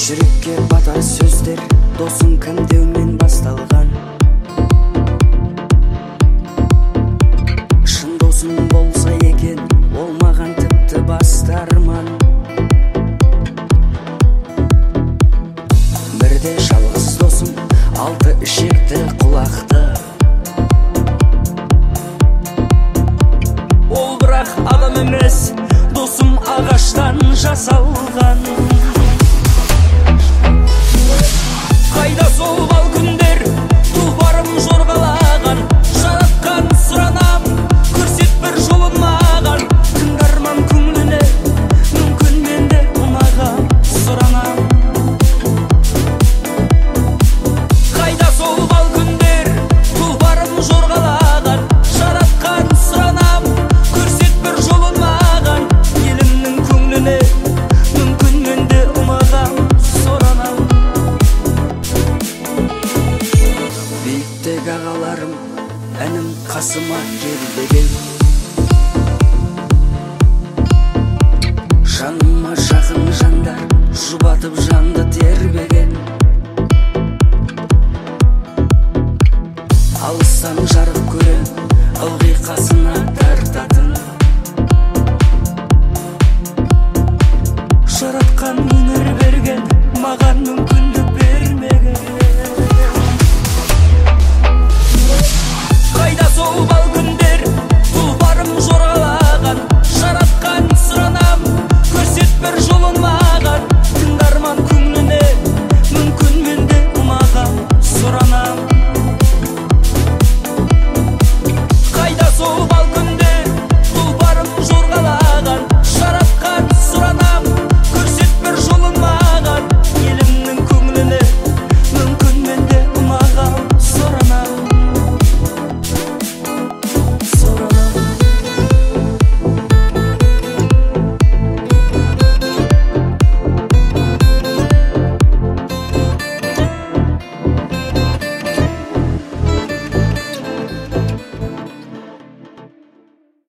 жүрекке батар сөздер досың кімдеумен басталған. Шын досың болса екен, ол маған тіпті бастарман. Бірде жалғыз досым, алты ішекті құлақты. Ол бірақ адам емес, досым ағаштан жасалған. Қайда сол бал күндер, тұлпарым жорғалаған. Жаратқан сұранам, көрсет бір жолын маған. Тыңдарман көңіліне, мүмкін менде ұнаған сұранам. Қайда сол бал күндер, тұлпарым жорғалаған. Жаратқан сұранам, көрсет бір жолын маған. Елімнің көңіліне, мүмкін менде ұнаған сұранам. Биіктегі ағаларым, әнім қасыма келбеген. Жаныма жақын жандар, жұбатып жанды тербеген. Алыстан жарық көрем, ылғи қасына тартатын. Жаратқан өмір берген, маған мүмкін